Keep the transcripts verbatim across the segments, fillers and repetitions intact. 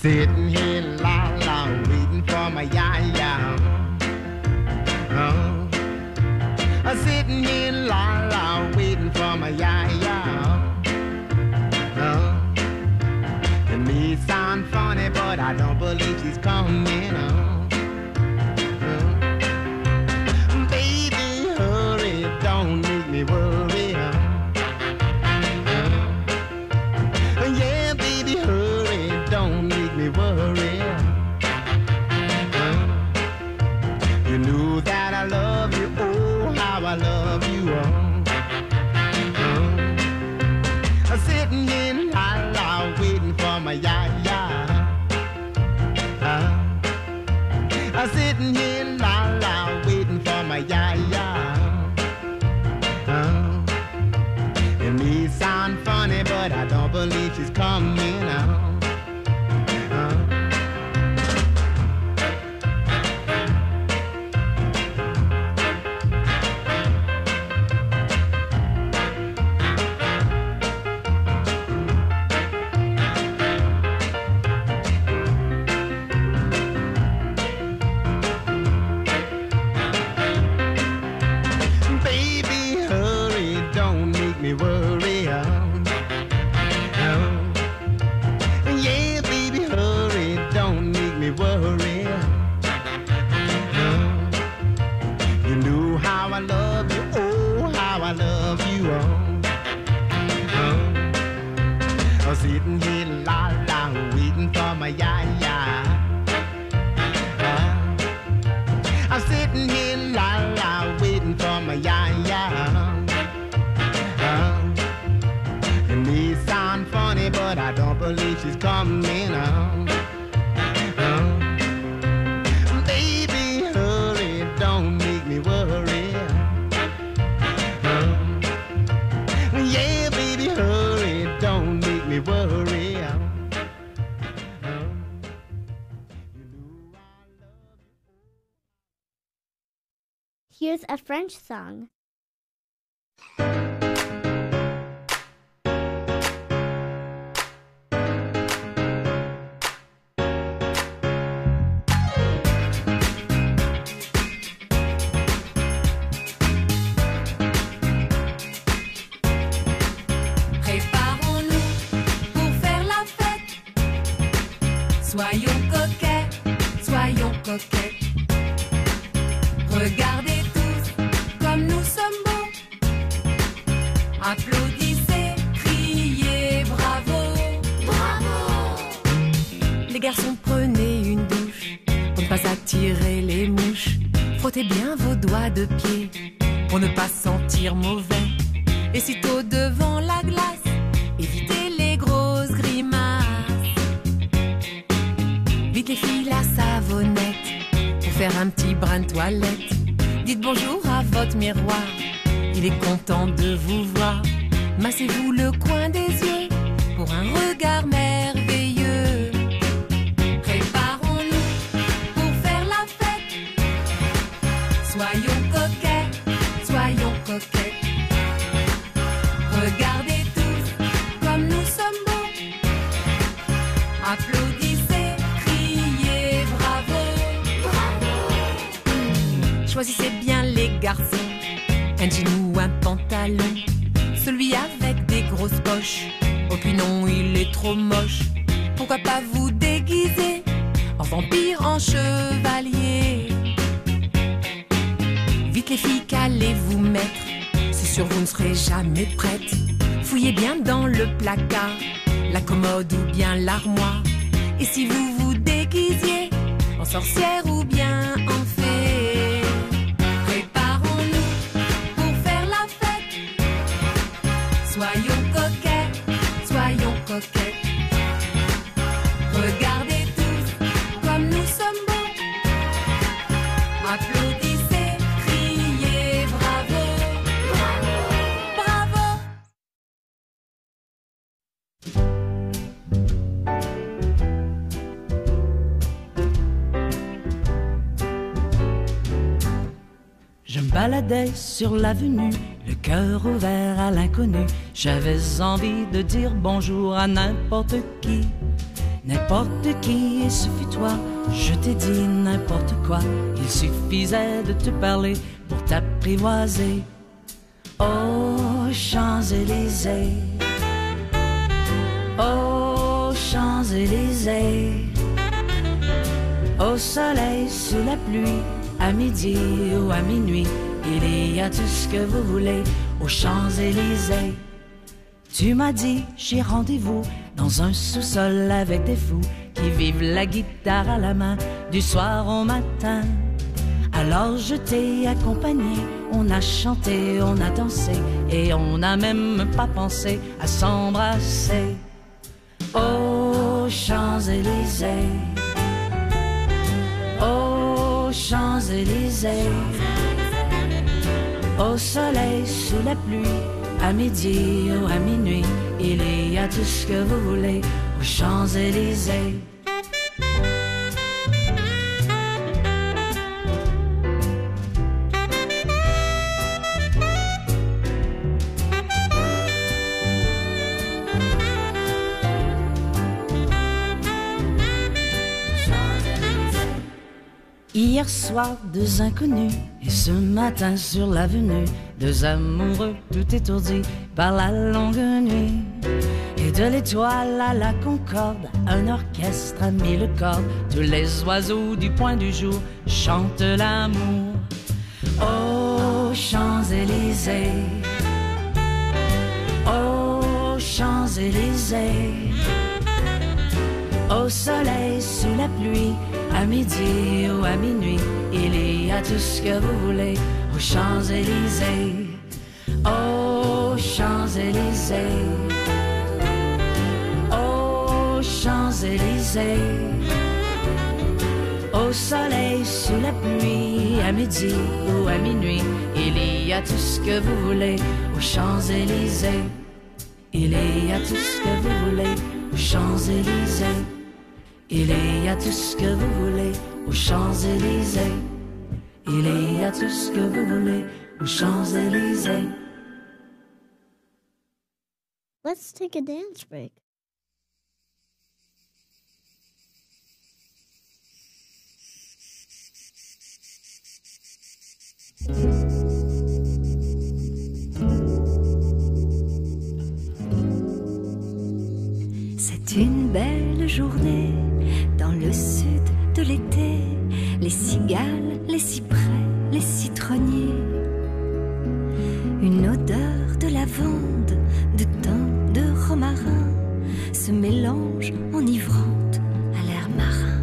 Sitting here la la waiting for my ya-ya. Oh. I'm sitting here la la waiting for my ya-ya. Oh. It may sound funny, but I don't believe she's coming. Oh. Oh. Baby, hurry, don't make me worry. Oh. Oh. Yeah, baby, hurry, don't make me worry. Oh. You knew that I love you, oh, how I love you. Oh. Oh. I'm sitting here la la waiting for my ya-ya. Uh, I'm sitting here la la waiting for my ya-ya. Uh, it may sound funny, but I don't believe she's coming out. Sitting here la la waiting for my ya-ya. Uh, I'm sitting here la la waiting for my ya-ya. Uh, it may sound funny, but I don't believe she's coming out. Uh, baby, hurry, don't make me worry. Uh, yeah, baby, hurry, don't make me worry. Here's a French song. Soyons coquets, soyons coquettes. Regardez tous comme nous sommes beaux. Applaudissez, criez bravo, bravo. Les garçons, prenez une douche pour ne pas attirer les mouches. Frottez bien vos doigts de pied pour ne pas sentir mauvais. Et sitôt devant la glace, évitez les grosses grimaces. Vite les filles, la savonnette pour faire un petit brin de toilette. Dites bonjour à votre miroir, il est content de vous voir. Massez-vous le coin des yeux pour un regard merveilleux. Préparons-nous pour faire la fête. Soyons coquets, soyons coquettes. Regardez tous comme nous sommes beaux. Applaudissez, criez bravo, bravo. Choisissez bien les garçons, un jean ou un pantalon. Celui avec des grosses poches, oh puis non, il est trop moche. Pourquoi pas vous déguiser en vampire, en chevalier? Vite les filles, qu'allez-vous mettre? C'est sûr, vous ne serez jamais prêtes. Fouillez bien dans le placard, la commode ou bien l'armoire. Et si vous vous déguisiez en sorcière ou bien en fée? Préparons-nous pour faire la fête. Soyons coquets, soyons coquettes. Regardez tous comme nous sommes beaux. Applaudissez, criez bravo, bravo, bravo. Je me baladais sur l'avenue, le cœur ouvert à l'inconnu. J'avais envie de dire bonjour à n'importe qui. n'importe qui, et ce fut toi. Je t'ai dit n'importe quoi, il suffisait de te parler pour t'apprivoiser. Aux Champs-Élysées, aux Champs-Élysées, au soleil, sous la pluie, à midi ou à minuit, il y a tout ce que vous voulez aux Champs-Élysées. Tu m'as dit, j'ai rendez-vous dans un sous-sol avec des fous qui vivent la guitare à la main du soir au matin. Alors je t'ai accompagné, on a chanté, on a dansé et on n'a même pas pensé à s'embrasser. Aux Champs-Élysées, aux Champs-Élysées, au soleil, sous la pluie, à midi ou à minuit, il y a tout ce que vous voulez aux Champs-Élysées. Hier soir, deux inconnus, et ce matin sur l'avenue, deux amoureux tout étourdis par la longue nuit. Et de l'étoile à la concorde, un orchestre a mis le corps. Tous les oiseaux du point du jour chantent l'amour. Aux Champs-Élysées, aux Champs-Élysées, au soleil, sous la pluie, à midi ou à minuit, il y a tout ce que vous voulez aux Champs-Élysées. Aux Champs-Élysées, aux Champs-Élysées, au soleil, sous la pluie, à midi ou à minuit, il y a tout ce que vous voulez aux Champs-Élysées. Il y a tout ce que vous voulez aux Champs-Élysées. Il y a tout ce que vous voulez aux Champs-Élysées. Il y a tout ce que vous voulez aux Champs-Élysées. Let's take a dance break. C'est une belle journée dans le sud de l'été, les cigales, les cyprès, les citronniers. Une odeur de lavande, de thym, de romarin se mélange enivrante à l'air marin.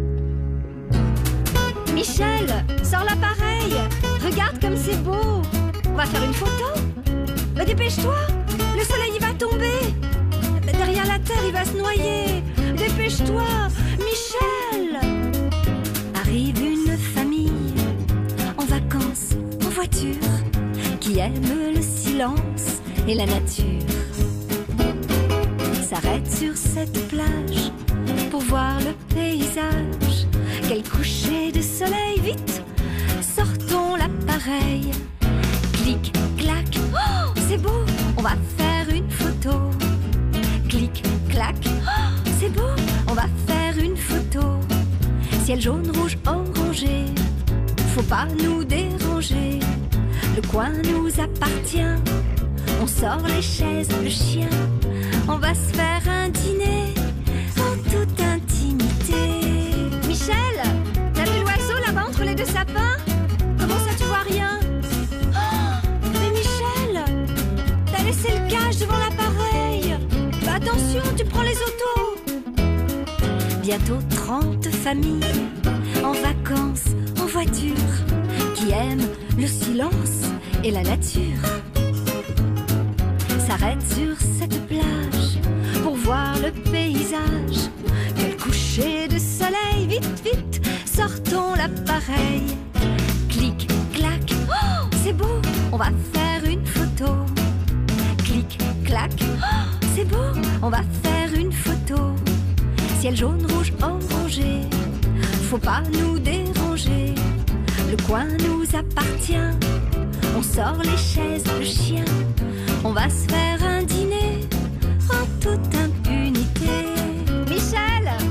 Michel, sors l'appareil. Regarde comme c'est beau. On va faire une photo. Bah, dépêche-toi, le soleil il va tomber. Derrière la terre il va se noyer. Dépêche-toi, Michel. Arrive une famille en vacances, en voiture, qui aime le silence et la nature. S'arrête sur cette plage pour voir le paysage. Quel coucher de soleil, vite, sortons l'appareil. Clic, clac, oh, c'est beau, on va faire une photo. Clic, clac, oh, c'est beau, on va faire une photo. Ciel jaune, rouge, orangé, faut pas nous déranger. Le coin nous appartient, on sort les chaises, le chien. On va se faire un dîner en toute intimité. Michel, t'as vu l'oiseau là-bas entre les deux sapins? Comment ça tu vois rien? Oh, mais Michel, t'as laissé le cache devant l'appareil. Bah attention, tu prends les autos. Bientôt trente familles en vacances, en voiture, qui aiment le silence et la nature. S'arrête sur cette plage pour voir le paysage. Quel coucher de soleil, vite, vite, sortons l'appareil. Clic, clac, oh, c'est beau, on va faire une photo. Clic, clac, oh, c'est beau, on va faire une photo. Ciel jaune, rouge, orangé, faut pas nous déranger. Le coin nous appartient, on sort les chaises, le chien. On va se faire un dîner en toute impunité. Michel,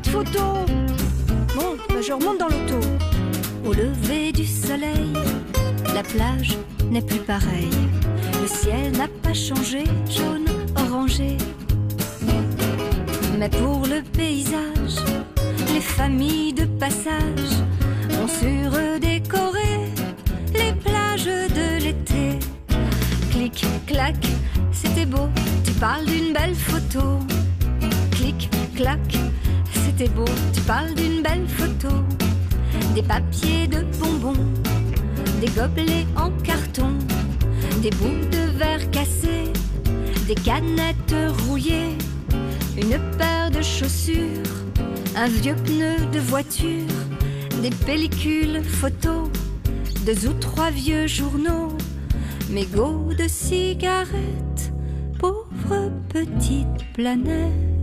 de photos. Bon, bah, je remonte dans l'auto. Au lever du soleil, la plage n'est plus pareille. Le ciel n'a pas changé, jaune, orangé. Mais pour le paysage, les familles de passage ont su redécorer les plages de l'été. Clic, clac, c'était beau, tu parles d'une belle photo. Clic, clac, c'était beau, tu parles d'une belle photo. Des papiers de bonbons, des gobelets en carton, des bouts de verre cassés, des canettes rouillées, une paire de chaussures, un vieux pneu de voiture, des pellicules photos, deux ou trois vieux journaux, mégots de cigarettes, pauvre petite planète.